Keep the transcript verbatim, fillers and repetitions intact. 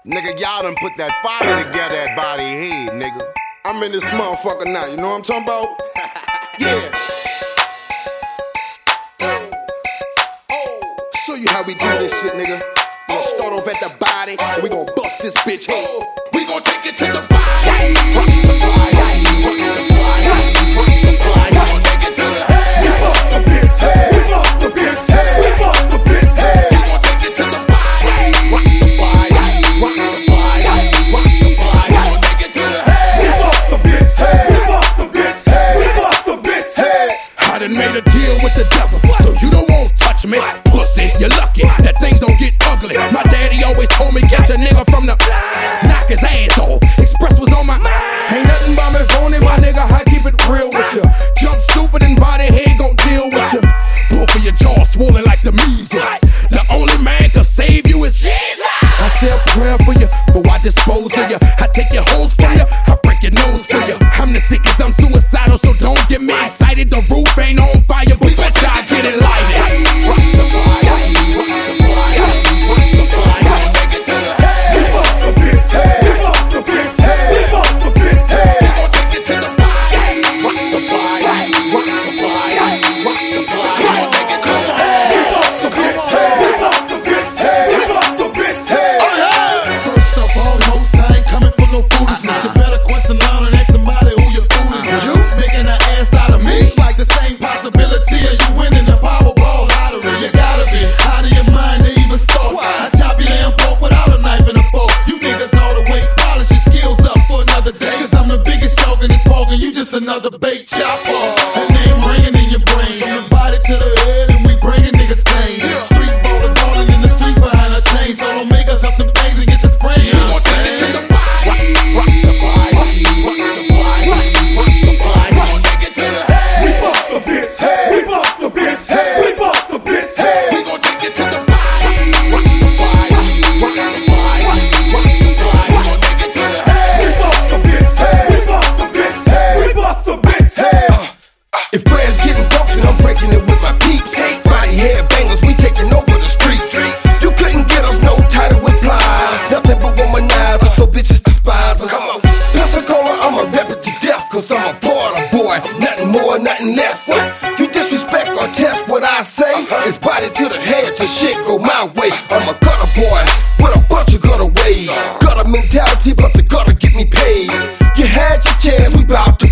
Nigga, y'all done put that fire together at body head, nigga. I'm in this motherfucker now, you know what I'm talking about? Yeah. Oh, show you how we do this shit, nigga. We gon' start off at the body, and we gon' bust this bitch head. We gon' take it to the body. Rock the body, rock the body, rock the body. We gon' take it to the head. We bust the bitch head. We bust the bitch head. We bust the bitch head. We gon' take it to the body. Rock the body, rock the body, rock the body. We gon' take it to the head. We bust the bitch head. We bust the bitch head. We bust the bitch head. I done made a deal with the devil, so you don't want touch me, pussy. You're lucky that things don't get ugly. My daddy always told me catch a nigga from the knock his ass off. Express was on my ain't nothing but me phony, my nigga. I keep it real with you. Jump stupid and body head gon' deal with you. Both of your jaws swollen like the measles. The only man can save you is Jesus. I say a prayer for you, but I dispose of you. I take your hoes from you, I break your nose for you. I'm the sickest, I'm suicidal, so don't get me excited. The roof ain't on fire, but bet y'all get it lighted. Rock the body, rock the body, rock the body. We gon' take it to the head. We bust the bitch head. We bust the bitch head. We bust the bitch head. We gon' take it to the body. Rock the body, rock the body, rock the body. We gon' take it to the head. We bust the bitch head. We bust the bitch head. We bust the bitch head. First of all, most I ain't coming for no foolishness. You better question out and ask somebody who you're fooling. You making an ass out of me, like the same possibility of you winning the Powerball lottery. You gotta be out of your mind to even start. I chop your damn pork without a knife and a fork. You niggas all the way, polish your skills up for another day. Cause I'm the biggest shark in this pork and you just another bait chopper. That name ringing in your brain, from the body to the head, and we bringing niggas pain. Street ballers balling in the streets behind a chain, so don't make us up them things and get the sprain. We gon' take it to the body, rock the body, rock the body, rock the body. We gon' take it to the head. We bust the bitch head. We bust the bitch head. We bust the bitch head. We gon' take it to the body, rock the body, rock the body, rock the body. We gon' take it to the head. We bust the bitch head. We bust the bitch head. We bust the bitch head. If bread's getting broken, I'm breaking it with my peeps. Body head bangers, we taking over the streets. You couldn't get us no title with flies. Nothing but womanizer, so bitches despise us. Pensacola, I'ma rep it to death, cause I'm a border boy. Nothing more, nothing less. You disrespect or test what I say, it's body to the head till shit go my way. I'm a gutter boy with a bunch of gutter ways. Gutter mentality, but the gutter get me paid. You had your chance, we bout to